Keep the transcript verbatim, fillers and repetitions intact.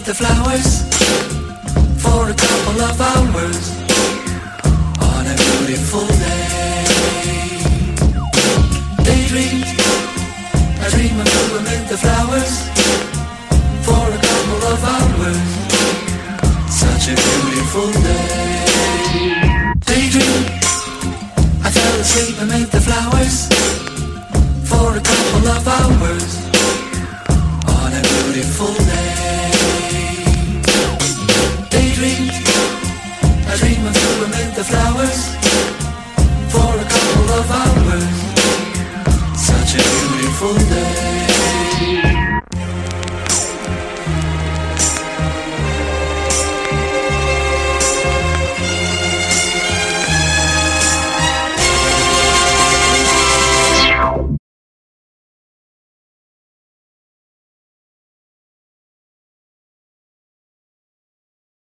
the flowers for a couple of hours on a beautiful day. Daydream, I dream of you amid the flowers for a couple of hours. Such a beautiful day.